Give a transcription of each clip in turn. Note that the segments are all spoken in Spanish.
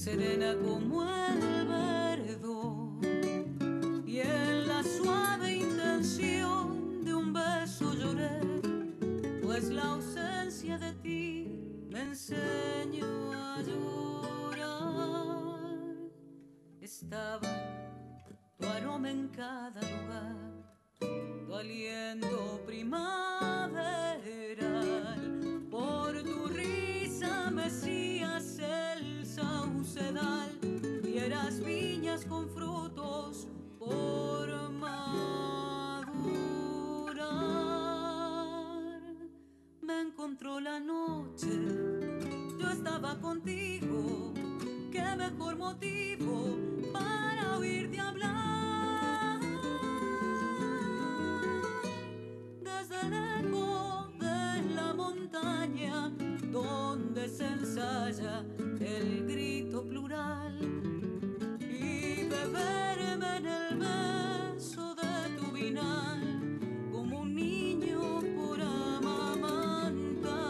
serena como el verdo, y en la suave intención de un beso lloré, pues la ausencia de ti me enseñó a llorar. Estaba tu aroma en cada lugar, tu aliento primaveral, por tu risa mecías el saucedal, y eras viñas con frutos por madurar. Me encontró la noche, yo estaba contigo, qué mejor motivo para oírte hablar. Desde el eco de la montaña donde se ensaya el grito plural, y beberme en el beso de tu vinal como un niño por amamantar.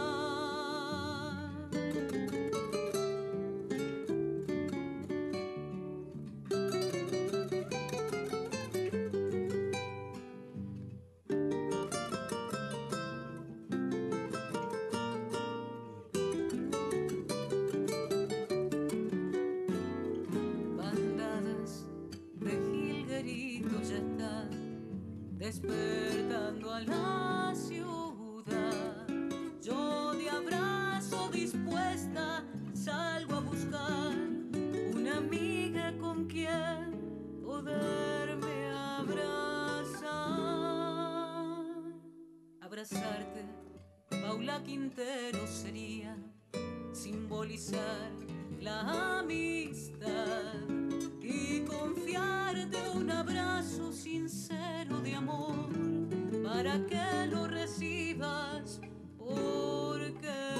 Bandadas de jilgueritos ya están despertando a la ciudad. Yo de abrazo dispuesta salgo a buscar una amiga con quien poderme abrazar. Abrazarte, Paula Quintero, sería simbolizar la amistad y confiarte un abrazo sincero de amor para que lo recibas, porque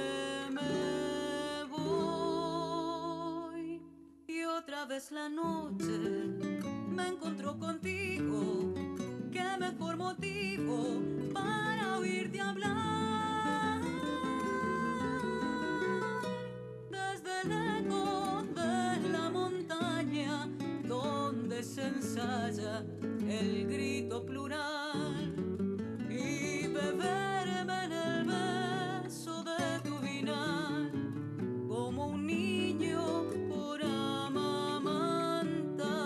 me voy. Y otra vez la noche me encontró contigo, qué mejor motivo para oírte hablar. Desde el eco de la montaña donde se ensaya el grito plural, y beberme en el beso de tu vinal como un niño por amamantar.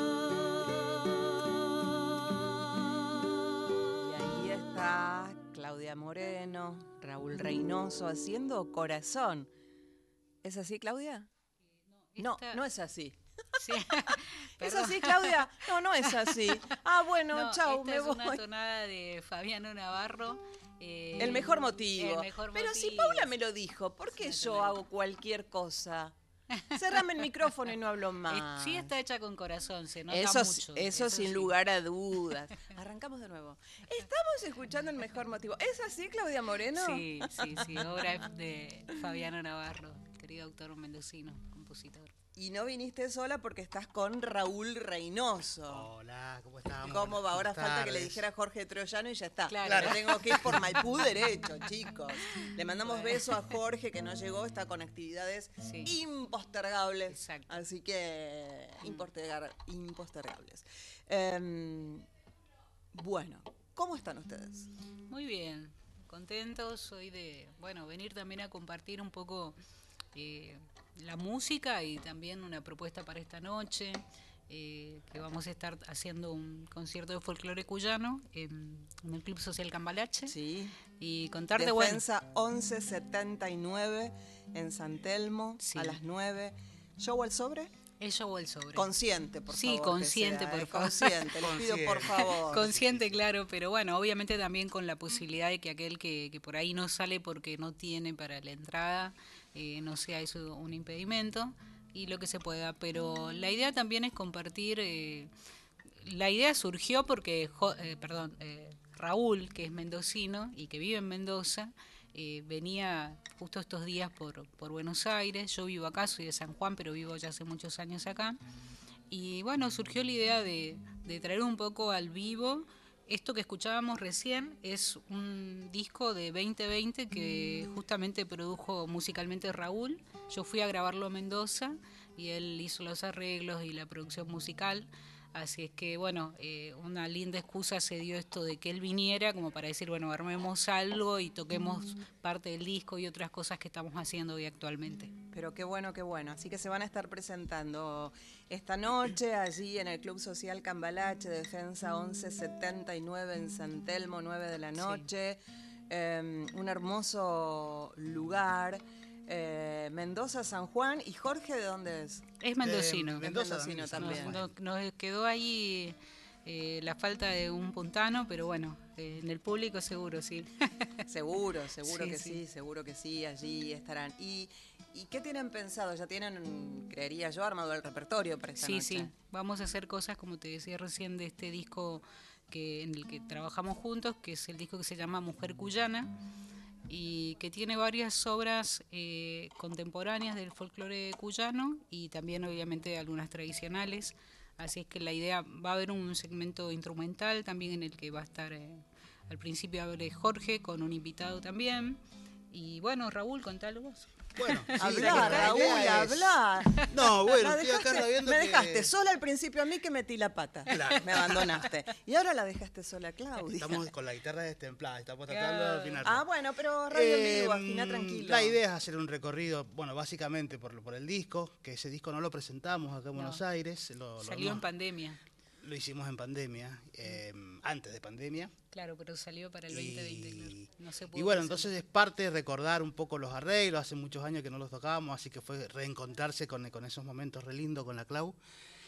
Y ahí está Claudia Moreno, Raúl Reynoso haciendo Corazón. ¿Es así, Claudia? No, no es así. Sí. ¿Es así, Claudia? No, no es así. Ah, bueno, No, chau, esta me es voy. una tonada de Fabiano Navarro. El mejor motivo. El mejor Pero si motivo. Paula me lo dijo, ¿por qué Es una yo tonada. hago cualquier cosa? Cerrame el micrófono y no hablo más. Sí, está hecha con corazón, se nota Eso, mucho. eso sin sí. lugar a dudas. Arrancamos de nuevo. Estamos escuchando el mejor motivo. ¿Es así, Claudia Moreno? Sí, obra de Fabiano Navarro, querido autor mendocino, compositor. Y no viniste sola porque estás con Raúl Reynoso. Hola, ¿cómo estamos? ¿Cómo va? Ahora Buenas falta que le tardes. dijera Jorge Troyano y ya está. Claro. Tengo que ir por Maipú derecho, chicos. Le mandamos besos a Jorge, que no llegó, está con actividades impostergables. Exacto. Así que impostergables. Bueno, ¿cómo están ustedes? Muy bien, contentos. Soy de, venir también a compartir un poco la música y también una propuesta para esta noche, que vamos a estar haciendo un concierto de folclore cuyano en el Club Social Cambalache. Sí. Y contarte, Defensa 1179 en San Telmo, Sí. a las 9. ¿Show al sobre? El show o el sobre. Consciente, por Sí, favor. consciente, por favor. Consciente, les pido por favor. Consciente, claro, pero obviamente también con la posibilidad de que aquel que por ahí no sale porque no tiene para la entrada, no sea eso un impedimento, y lo que se pueda. Pero la idea también es compartir. La idea surgió porque Raúl, que es mendocino y que vive en Mendoza, venía justo estos días por Buenos Aires. Yo vivo acá, soy de San Juan, pero vivo ya hace muchos años acá. Y surgió la idea de traer un poco al vivo. Esto que escuchábamos recién es un disco de 2020 que justamente produjo musicalmente Raúl. Yo fui a grabarlo a Mendoza y él hizo los arreglos y la producción musical. Así es que, bueno, una linda excusa se dio esto de que él viniera como para decir, bueno, armemos algo y toquemos parte del disco y otras cosas que estamos haciendo hoy actualmente. Pero qué bueno, qué bueno. Así que se van a estar presentando esta noche allí en el Club Social Cambalache, Defensa 1179 en San Telmo, 9 de la noche. Sí. Un hermoso lugar. Mendoza, San Juan. ¿Y Jorge de dónde es? Es mendocino. Mendoza, es mendocino también. Nos quedó ahí la falta de un puntano, pero bueno, en el público seguro, sí. Seguro que sí, allí estarán. ¿Y qué tienen pensado? ¿Ya tienen, creería yo, armado el repertorio para esta noche? Sí, vamos a hacer cosas, como te decía recién, de este disco en el que trabajamos juntos, que es el disco que se llama Mujer Cuyana, y que tiene varias obras contemporáneas del folclore cuyano y también obviamente algunas tradicionales. Así es que la idea, va a haber un segmento instrumental también en el que va a estar, al principio abre Jorge con un invitado también. Y bueno, Raúl, contalo vos. Bueno, sí, hablar, Raúl, hablar. No, bueno, estoy acá viendo me dejaste sola al principio a mí que metí la pata. Claro. Me abandonaste. Y ahora la dejaste sola a Claudia. Estamos con la guitarra destemplada, estamos tratando de afinar. Bueno, pero radio en vivo, afina tranquilo. La idea es hacer un recorrido, bueno, básicamente por el disco, que ese disco no lo presentamos acá en Buenos Aires. Salió en pandemia. Lo hicimos en pandemia, antes de pandemia. Claro, pero salió para el 2020, claro. No se pudo. Y bueno, entonces es parte de recordar un poco los arreglos, hace muchos años que no los tocábamos, así que fue reencontrarse con esos momentos re lindos con la Clau.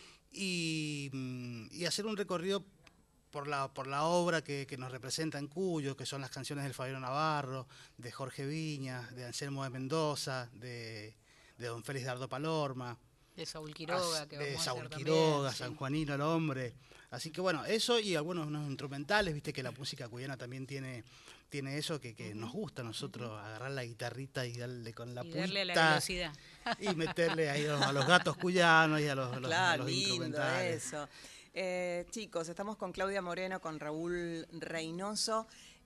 Y hacer un recorrido por la obra que nos representa en Cuyo, que son las canciones del Fabiano Navarro, de Jorge Viñas, de Anselmo de Mendoza, de don Félix Dardo Palorma. De Saúl Quiroga, que vamos de a Saúl hacer Quiroga, también, San Juanino el hombre. Así que bueno, eso y algunos unos instrumentales, viste que la música cuyana también tiene eso que nos gusta a nosotros, agarrar la guitarrita y darle con la punta. Darle a la velocidad. Y meterle ahí a los gatos cuyanos y a los lindo instrumentales. Eso. Chicos, estamos con Claudia Moreno, con Raúl Reynoso.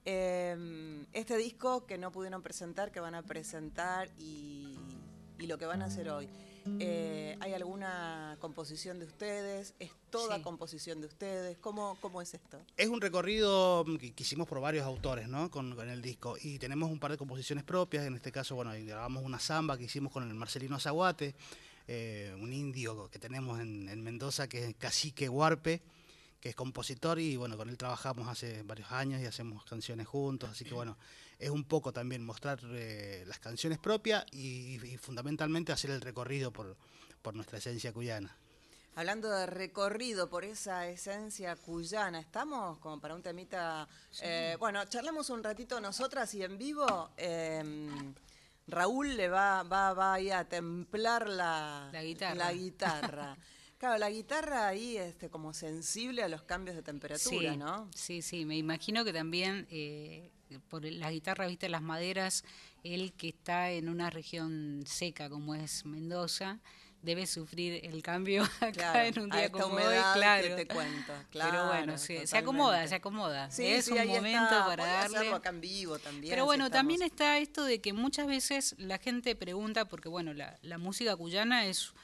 Este disco que no pudieron presentar, que van a presentar y lo que van a hacer hoy. ¿Hay alguna composición de ustedes? ¿Es toda composición de ustedes? ¿Cómo es esto? Es un recorrido que hicimos por varios autores, ¿no? con el disco. Y tenemos un par de composiciones propias. En este caso, bueno, grabamos una samba que hicimos con el Marcelino Zaguate, un indio que tenemos en Mendoza, que es Cacique Huarpe, que es compositor, y bueno, con él trabajamos hace varios años y hacemos canciones juntos. Así que bueno, es un poco también mostrar las canciones propias y fundamentalmente hacer el recorrido por nuestra esencia cuyana. Hablando de recorrido por esa esencia cuyana, ¿estamos como para un temita? Sí. Bueno, charlemos un ratito nosotras y en vivo Raúl le va ahí a templar la guitarra. Claro, la guitarra ahí como sensible a los cambios de temperatura, ¿no? Sí, me imagino que también por la guitarra, viste, las maderas, él que está en una región seca como es Mendoza, debe sufrir el cambio acá en un día como hoy, claro. Que te cuento, claro. Pero bueno, se acomoda. Sí, es un momento para darle. Hacerlo acá en vivo también. Pero bueno, también está esto de que muchas veces la gente pregunta, porque bueno, la música cuyana es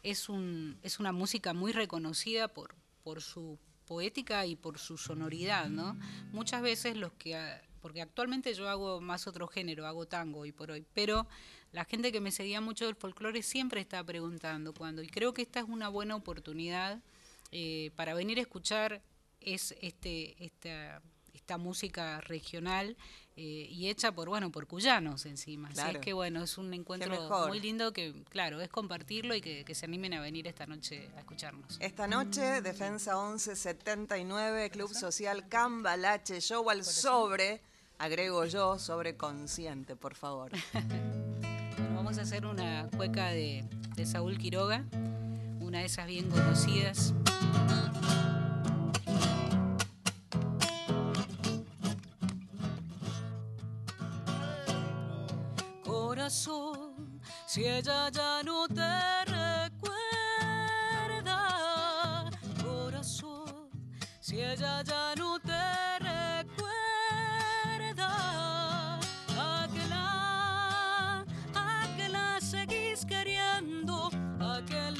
una música muy reconocida por su poética y por su sonoridad, ¿no? Muchas veces porque actualmente yo hago más otro género, hago tango hoy por hoy, pero la gente que me seguía mucho del folclore siempre está preguntando cuándo, y creo que esta es una buena oportunidad para venir a escuchar esta música regional y hecha por cuyanos encima. Claro. Así es que bueno, es un encuentro muy lindo que, claro, es compartirlo y que se animen a venir esta noche a escucharnos. Esta noche, Defensa 1179, Club Social Cambalache, show al sobre, agrego yo, sobre consciente, por favor. Bueno, vamos a hacer una cueca de Saúl Quiroga, una de esas bien conocidas. Corazón, si ella ya no te recuerda, corazón, si ella ya no te recuerda, a que la seguís queriendo, a que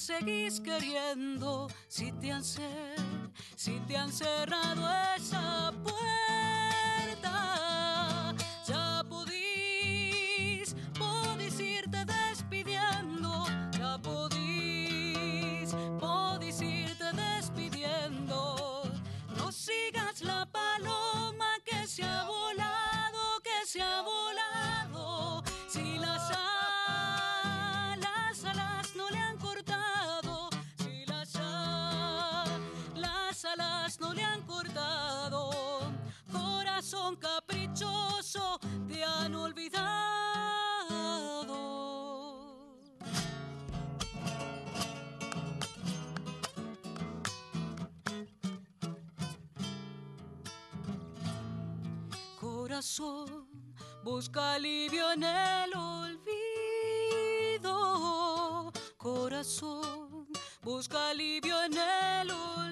seguís queriendo, si te han cerrado esa puerta, ya podís irte despidiendo, ya podís irte despidiendo. No sigas la paloma que se ha volado, si las alas no le han cortado, si las alas no le han cortado, corazón caprichoso te han olvidado. Corazón, busca alivio en el olvido. Corazón, busca alivio en el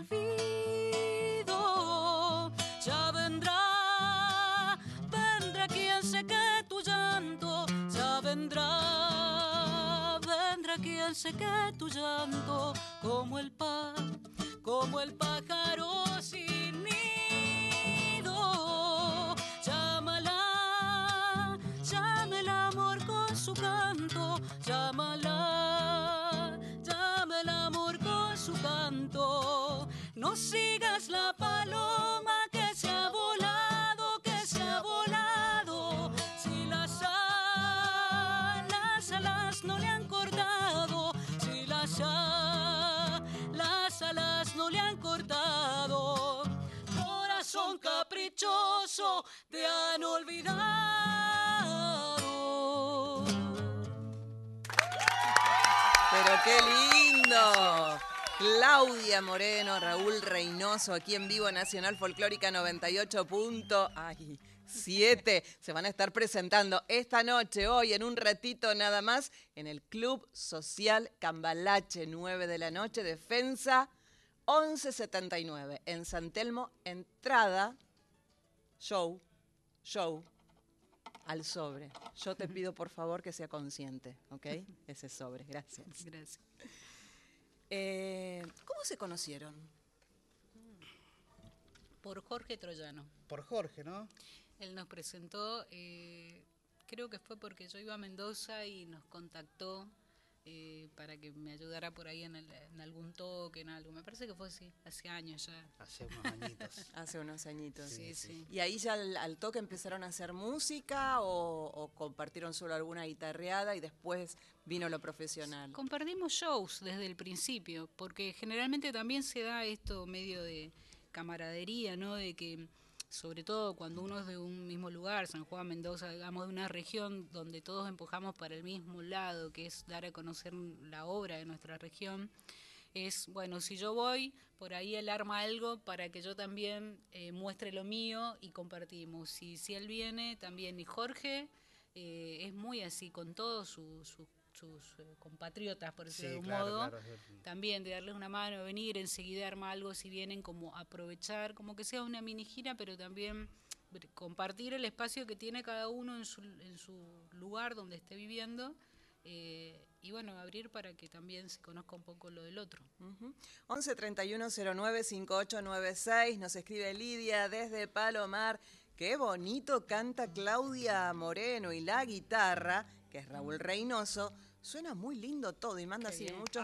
olvido. Ya vendrá quien seque tu llanto. Ya vendrá quien seque tu llanto. Como el pájaro sin nido. Llámala el amor con su canto. Llámala el amor con su canto. No sigas la paloma que se ha volado, si las alas no le han cortado, si las alas no le han cortado, corazón caprichoso te han olvidado. Pero qué lindo. Claudia Moreno, Raúl Reynoso, aquí en vivo Nacional Folclórica 98.7. Se van a estar presentando esta noche, hoy, en un ratito nada más, en el Club Social Cambalache, 9 de la noche, Defensa 1179, en San Telmo, entrada, show, al sobre. Yo te pido, por favor, que sea consciente, ¿ok? Ese sobre, gracias. Gracias. ¿Cómo se conocieron? Por Jorge Troyano. Por Jorge, ¿no? Él nos presentó, creo que fue porque yo iba a Mendoza y nos contactó para que me ayudara por ahí en algún toque, en algo. Me parece que fue así, hace años ya. Hace unos añitos. Hace unos añitos. Sí. ¿Y ahí ya al toque empezaron a hacer música o compartieron solo alguna guitarreada y después vino lo profesional? Compartimos shows desde el principio, porque generalmente también se da esto medio de camaradería, ¿no? De que, sobre todo cuando uno es de un mismo lugar, San Juan, Mendoza, digamos, de una región donde todos empujamos para el mismo lado, que es dar a conocer la obra de nuestra región, es, bueno, si yo voy, por ahí él arma algo para que yo también muestre lo mío y compartimos. Y si él viene, también. Y Jorge es muy así, con todos sus compatriotas, por decirlo de un modo, claro. también de darles una mano, venir, enseguida arma algo, si vienen, como aprovechar, como que sea una mini gira, pero también compartir el espacio que tiene cada uno en su lugar donde esté viviendo, y bueno, abrir para que también se conozca un poco lo del otro. 11 31 09 5896, nos escribe Lidia desde Palomar. Qué bonito canta Claudia Moreno, y la guitarra, que es Raúl Reynoso, suena muy lindo todo, y manda así muchos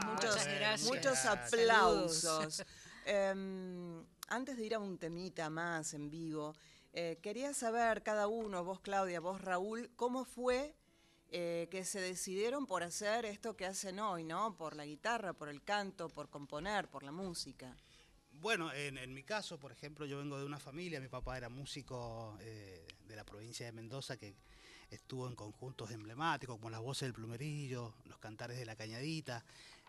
aplausos. Antes de ir a un temita más en vivo, quería saber cada uno, vos Claudia, vos Raúl, ¿cómo fue que se decidieron por hacer esto que hacen hoy, ¿no? Por la guitarra, por el canto, por componer, por la música. Bueno, en mi caso, por ejemplo, yo vengo de una familia, mi papá era músico de la provincia de Mendoza, que estuvo en conjuntos emblemáticos como Las Voces del Plumerillo, Los Cantares de la Cañadita.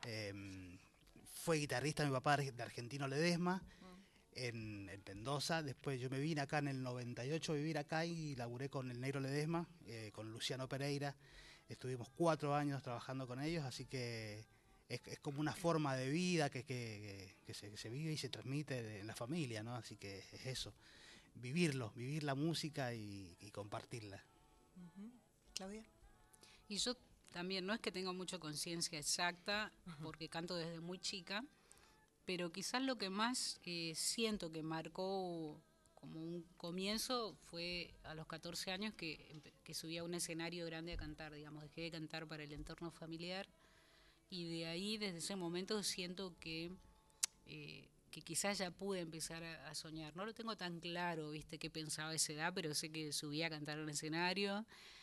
Fue guitarrista mi papá de Argentino Ledesma en Mendoza. Después yo me vine acá en el 98 a vivir acá y laburé con el Negro Ledesma, con Luciano Pereira. Estuvimos 4 años trabajando con ellos, así que es como una forma de vida que se vive y se transmite en la familia, ¿no? Así que es eso, vivir la música y compartirla. Claudia. Y yo también no es que tenga mucha conciencia exacta, porque canto desde muy chica, pero quizás lo que más siento que marcó como un comienzo fue a los 14 años que subí a un escenario grande a cantar, digamos, dejé de cantar para el entorno familiar, y de ahí, desde ese momento, siento que quizás ya pude empezar a soñar. No lo tengo tan claro, viste, qué pensaba a esa edad, pero sé que subí a cantar a un escenario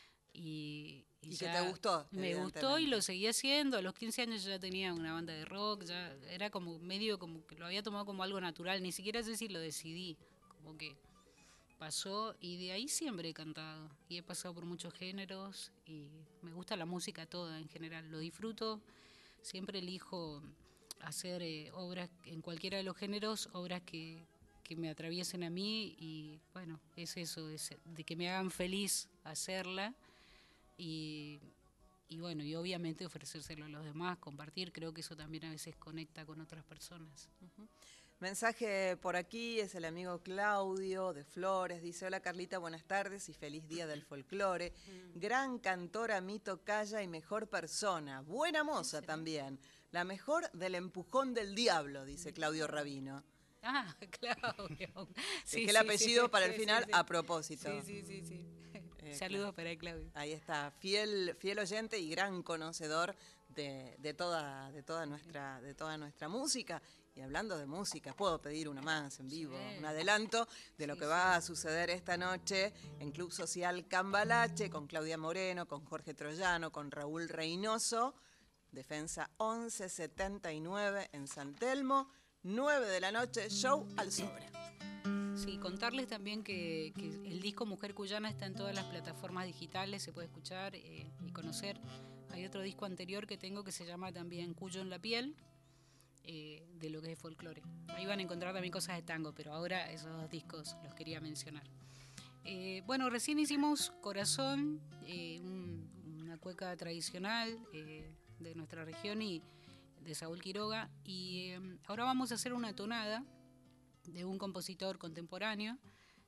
y que te gustó. Me gustó y lo seguí haciendo. A los 15 años yo ya tenía una banda de rock, ya era como medio como que lo había tomado como algo natural, ni siquiera sé si lo decidí, como que pasó, y de ahí siempre he cantado y he pasado por muchos géneros y me gusta la música toda en general, lo disfruto, siempre elijo hacer obras en cualquiera de los géneros, obras que me atraviesen a mí, y bueno, es eso, es de que me hagan feliz hacerla, y bueno, y obviamente ofrecérselo a los demás, compartir, creo que eso también a veces conecta con otras personas. Mensaje por aquí, es el amigo Claudio de Flores, dice: hola Carlita, buenas tardes y feliz día del folclore. Gran cantora, mi tocaya y mejor persona, buena moza también, la mejor del empujón del diablo, dice Claudio Rabino. Ah, Claudio. Sí, es que el apellido para el final a propósito. Sí. Saludos para Claudio. Ahí está, fiel oyente y gran conocedor de toda nuestra música. Y hablando de música, puedo pedir una más en vivo, un adelanto de lo que va a suceder esta noche en Club Social Cambalache, con Claudia Moreno, con Jorge Troyano, con Raúl Reynoso, Defensa 1179 en San Telmo, 9 de la noche, show al sobre. Sí, contarles también que el disco Mujer Cuyana está en todas las plataformas digitales, se puede escuchar y conocer. Hay otro disco anterior que tengo que se llama también Cuyo en la piel, de lo que es folclore. Ahí van a encontrar también cosas de tango, pero ahora esos dos discos los quería mencionar. Bueno, recién hicimos Corazón, una cueca tradicional de nuestra región y de Saúl Quiroga, y ahora vamos a hacer una tonada de un compositor contemporáneo,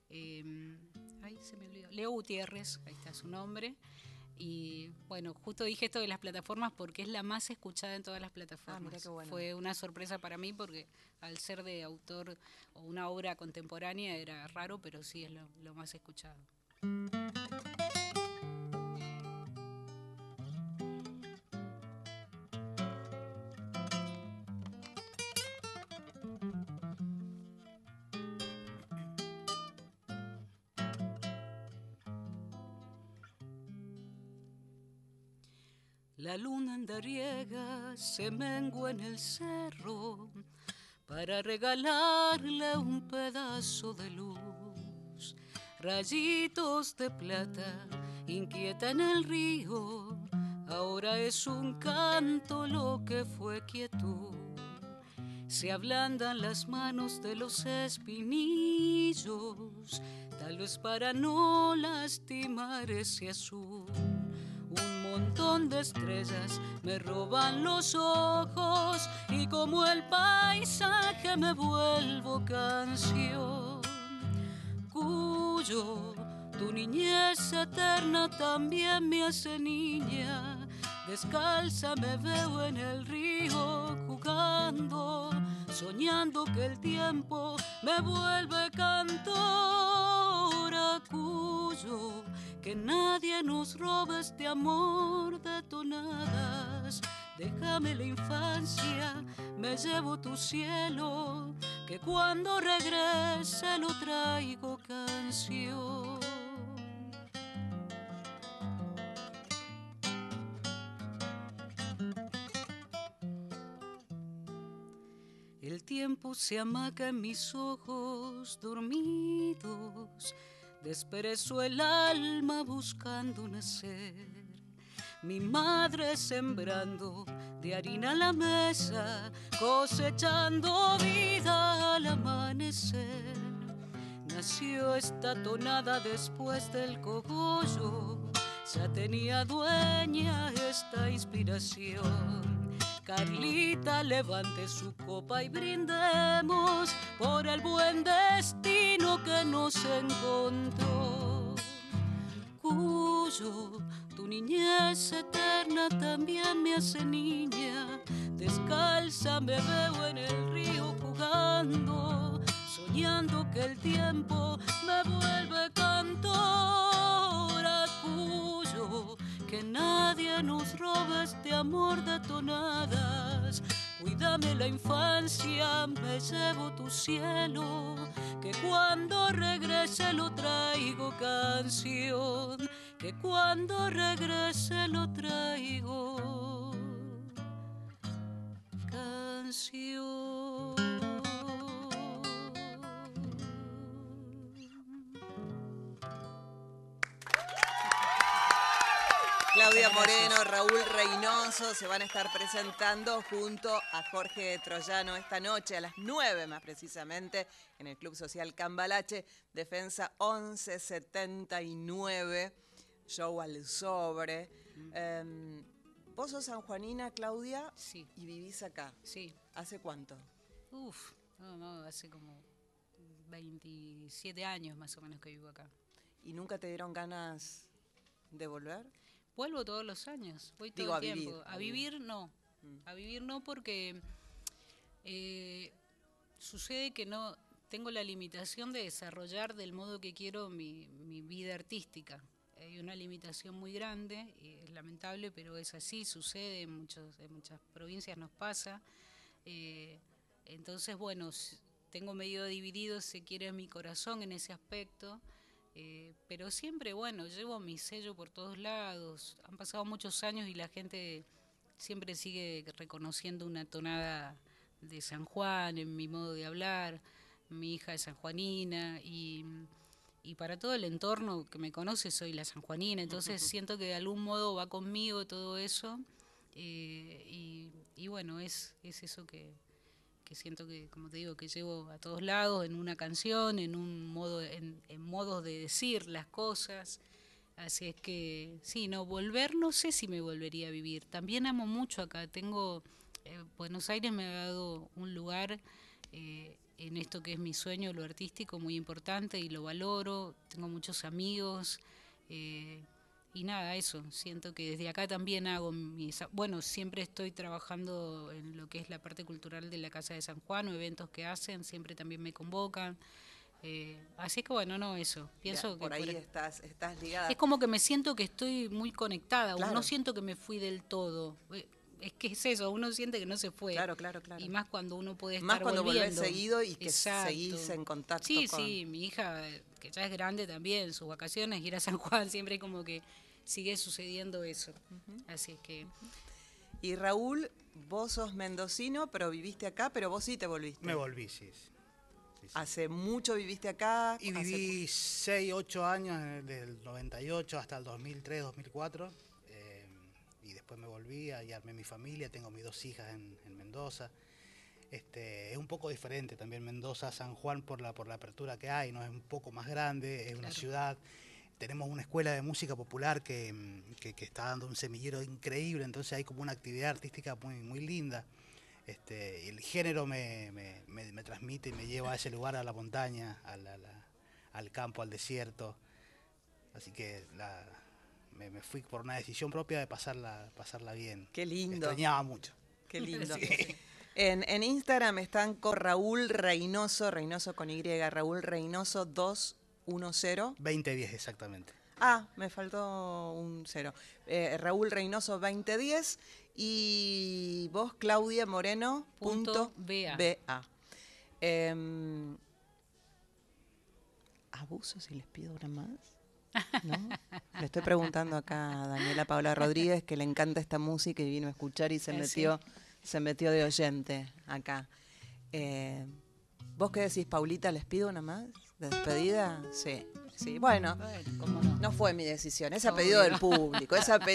ay, se me olvidó, Leo Gutiérrez, ahí está su nombre. Y bueno, justo dije esto de las plataformas porque es la más escuchada en todas las plataformas. Mira qué bueno. Fue una sorpresa para mí porque al ser de autor o una obra contemporánea era raro, pero sí es lo más escuchado. La luna andariega se mengua en el cerro para regalarle un pedazo de luz. Rayitos de plata inquietan el río, ahora es un canto lo que fue quietud. Se ablandan las manos de los espinillos, tal vez para no lastimar ese azul. Un montón de estrellas me roban los ojos y como el paisaje me vuelvo canción. Cuyo, tu niñez eterna también me hace niña. Descalza me veo en el río jugando, soñando que el tiempo me vuelve cantora. Cuyo, que nadie nos robe este amor de tonadas. Déjame la infancia, me llevo tu cielo, que cuando regrese lo traigo canción. El tiempo se amaca en mis ojos dormidos, desperezo el alma buscando nacer. Mi madre sembrando de harina la mesa, cosechando vida al amanecer. Nació esta tonada después del cogollo, ya tenía dueña esta inspiración. Carlita, levante su copa y brindemos por el buen destino que nos encontró. Cuyo, tu niñez eterna también me hace niña. Descalza me veo en el río jugando, soñando que el tiempo me vuelve cantora. Cuyo, que nadie nos robe este amor de tonadas. Cuídame la infancia, me llevo tu cielo, que cuando regrese lo traigo canción, que cuando regrese lo traigo canción. Claudia Moreno, Raúl Reynoso se van a estar presentando junto a Jorge Troyano esta noche a las 9 más precisamente en el Club Social Cambalache, Defensa 1179, show al sobre. Vos sos sanjuanina, Claudia, Sí. Y vivís acá. Sí. ¿Hace cuánto? No, hace como 27 años más o menos que vivo acá. ¿Y nunca te dieron ganas de volver? Vuelvo todos los años, voy todo Digo, el a vivir, tiempo. a A vivir no. A vivir no porque sucede que no tengo la limitación de desarrollar del modo que quiero mi vida artística. Hay una limitación muy grande, es lamentable, pero es así, sucede, en muchas provincias nos pasa. Entonces, bueno, tengo medio dividido, si quiere, mi corazón en ese aspecto. Pero siempre, bueno, llevo mi sello por todos lados. Han pasado muchos años y la gente siempre sigue reconociendo una tonada de San Juan en mi modo de hablar. Mi hija es sanjuanina y para todo el entorno que me conoce soy la sanjuanina. Entonces siento que de algún modo va conmigo todo eso. Y bueno, es eso que siento que, como te digo, que llevo a todos lados en una canción, en un modo, en modos de decir las cosas. Así es que, sí, no, volver, no sé si me volvería a vivir. También amo mucho acá. Buenos Aires me ha dado un lugar en esto que es mi sueño, lo artístico, muy importante y lo valoro. Tengo muchos amigos. Y nada, eso, siento que desde acá también siempre estoy trabajando en lo que es la parte cultural de la Casa de San Juan o eventos que hacen, siempre también me convocan. Así que bueno, no, eso. Pienso Ya, por que ahí estás ligada. es como que me siento que estoy muy conectada, Claro. no siento que me fui del todo. Es que es eso, uno siente que no se fue. Claro. Y más cuando uno puede estar más cuando volvés volviendo. seguido y que Exacto. seguís en contacto Sí, con... sí, mi hija, que ya es grande también, sus vacaciones, ir a San Juan, siempre como que sigue sucediendo eso. Así es que... Y Raúl, vos sos mendocino, pero viviste acá, pero vos sí te volviste. Me volví, sí. ¿Hace mucho viviste acá? Y viví 6, 8 años, desde el 98 hasta el 2003, 2004. Y después me volví y armé mi familia. Tengo mis 2 hijas en Mendoza. Es un poco diferente también Mendoza, San Juan por la apertura que hay, ¿no? Es un poco más grande, es una ciudad. Tenemos una escuela de música popular que está dando un semillero increíble, entonces hay como una actividad artística muy, muy linda. El género me transmite y me lleva a ese lugar, a la montaña, al campo, al desierto. Así que me fui por una decisión propia de pasarla bien. Qué lindo. Extrañaba mucho. Qué lindo. Sí. En Instagram están con Raúl Reynoso, Reynoso con Y, Raúl Reynoso 210. 2010 exactamente. Me faltó un 0. Raúl Reynoso 2010 y vos Claudia Moreno .ba. ¿Abuso si les pido una más? ¿No? Le estoy preguntando acá a Daniela Paula Rodríguez, que le encanta esta música y vino a escuchar y se metió de oyente acá. ¿Vos qué decís, Paulita? ¿Les pido una más de despedida? Sí. Bueno, ¿cómo no? no fue mi decisión, es a pedido del público,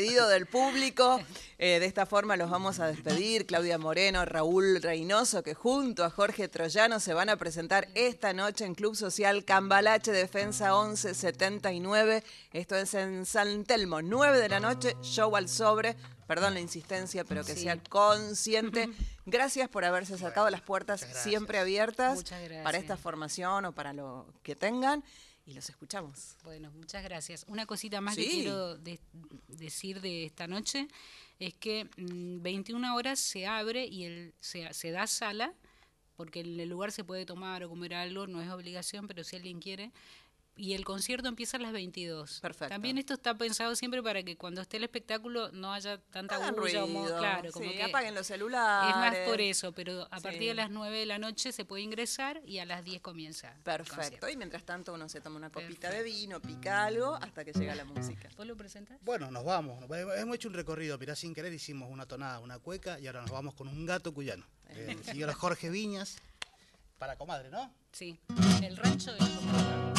de esta forma los vamos a despedir. Claudia Moreno, Raúl Reynoso, que junto a Jorge Troyano se van a presentar esta noche en Club Social Cambalache, Defensa 1179. Esto es en San Telmo, 9 de la noche, show al sobre. Perdón la insistencia, pero que sea consciente. Gracias por haberse acercado a las puertas siempre abiertas para esta formación o para lo que tengan. y los escuchamos. Bueno, muchas gracias. Una cosita más Sí. que quiero decir de esta noche es que 21 horas se abre y se da sala, porque en el lugar se puede tomar o comer algo, no es obligación, pero si alguien quiere. Y el concierto empieza a las 22. Perfecto. También esto está pensado siempre para que cuando esté el espectáculo no haya tanta Hagan bulla, ruido, claro, como sí, que apaguen los es celulares. más por eso, pero a Sí. partir de las 9 de la noche se puede ingresar y a las 10 comienza. el Perfecto. concierto. Y mientras tanto uno se toma una copita Perfecto. de vino, pica algo hasta que llega la música. ¿Vos lo presentás? Bueno, nos vamos. Hemos hecho un recorrido, mirá, sin querer hicimos una tonada, una cueca y ahora nos vamos con un gato cuyano. El señor Jorge Viñas, para comadre, ¿no? Sí. El rancho de la comadre.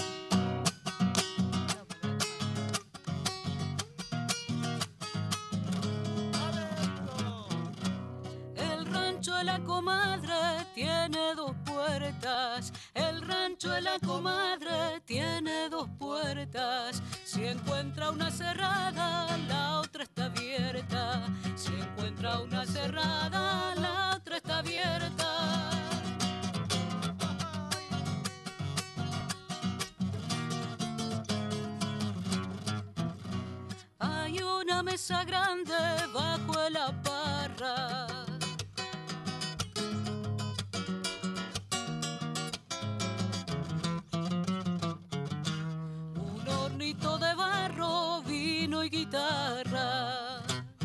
El rancho de la comadre tiene dos puertas. El rancho de la comadre tiene dos puertas. Si encuentra una cerrada, la otra está abierta. Si encuentra una cerrada, la otra está abierta. Hay una mesa grande bajo la parra. Un hornito de barro, vino y guitarra.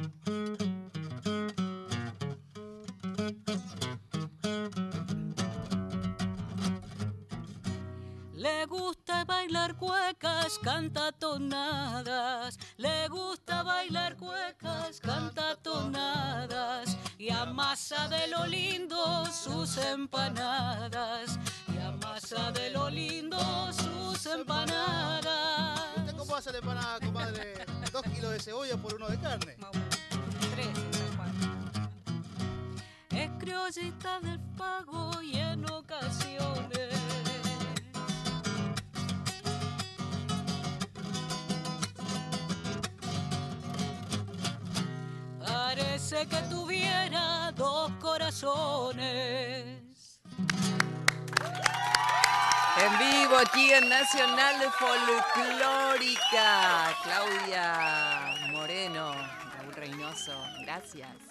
Le gusta bailar cuecas, canta tonadas. Le gusta bailar cuecas, canta tonadas. Y amasa de lo lindo sus empanadas. Y amasa de lo lindo sus empanadas. ¿Usted cómo hace la empanada, comadre? 2 kilos de cebolla por 1 de carne. Más o menos. 3 en San Juan. Es criollita del pago y en ocasiones parece que tuviera 2 corazones. En vivo aquí en Nacional Folclórica, Claudia Moreno, Raúl Reynoso, gracias.